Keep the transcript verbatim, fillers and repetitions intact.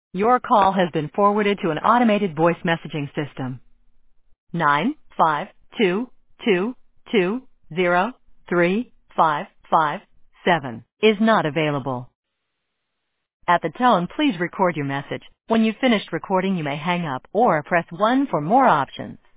Your call has been forwarded to an automated voice messaging system. Nine five two two two zero three five five seven is not available. At the tone, please record your message. When you've finished recording, you may hang up or press one for more options.